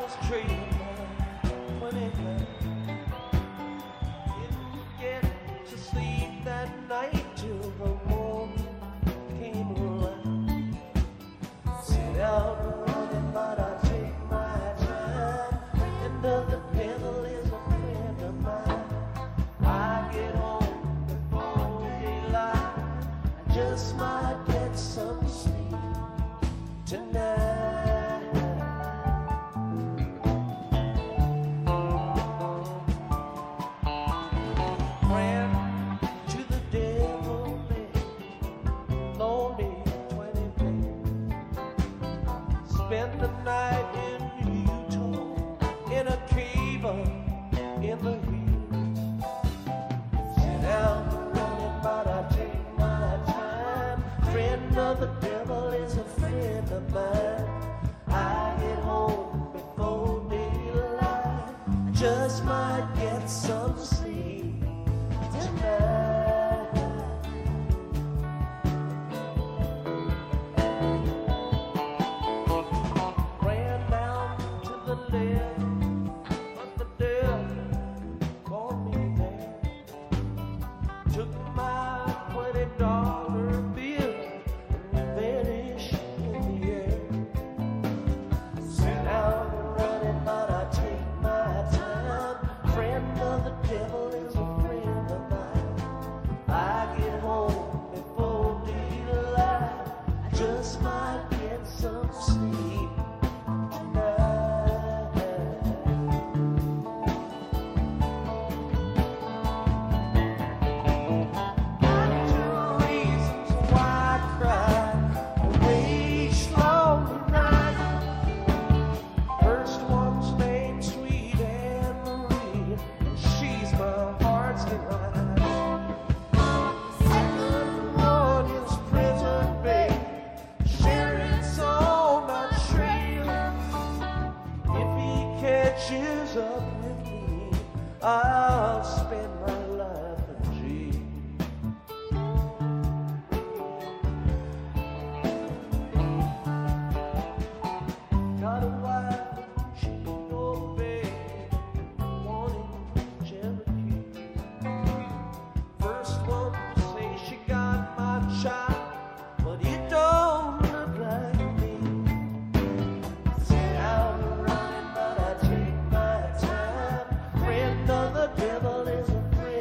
was trading my 29. Didn't get to sleep that night till the morning came around. Sit out running, but I take my time. And the devil is a friend of mine. I get home before daylight. I just might get some sleep tonight. Spent the night in Utah, in a cave in the hills. Sit down running, but I take my time. Friend of the devil is a friend of mine. I get home before daylight. I just might get some sleep tonight. Catches up with me, I'll spend my life in jail. Got a wife, she can obey, wanting Cherokee. First one to say she got my child, but it don't look like me. Sit out running, but I take my time. Friend of the devil is a friend.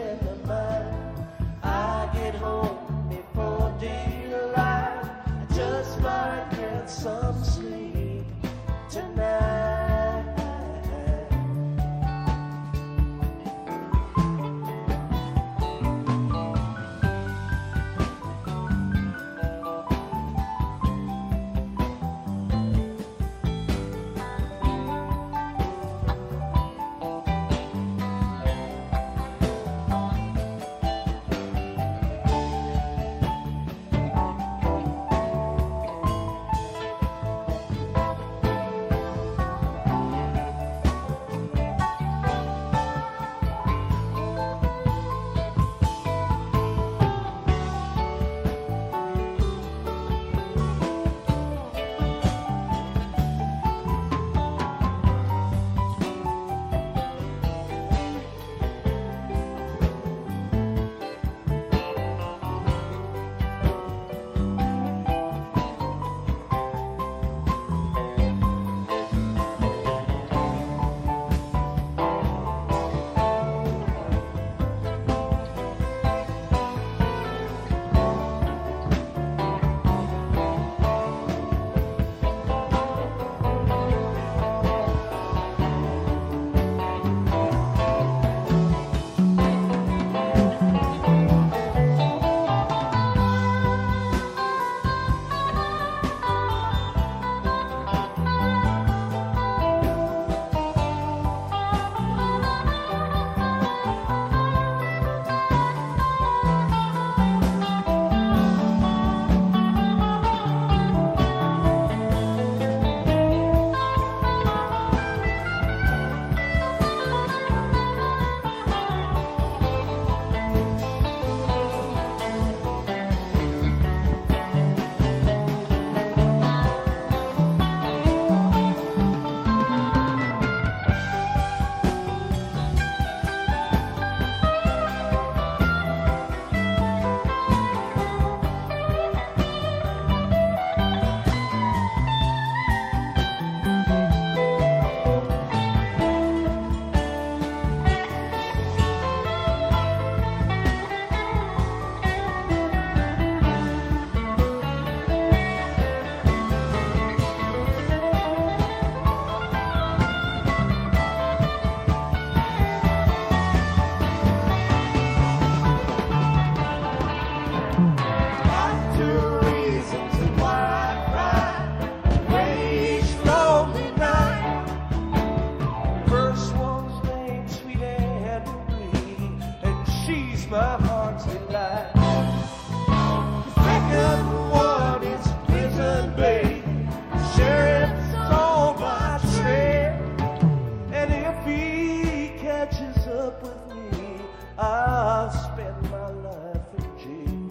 my heart's delight. The second one is prison, babe. Sheriff's on my trail, and if he catches up with me, I'll spend my life in jail.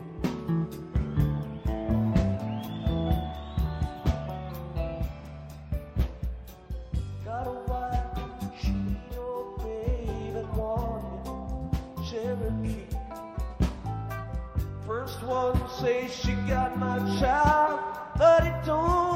Got a wife, she your babe, and one Cherokee. First one says she got my child, but it don't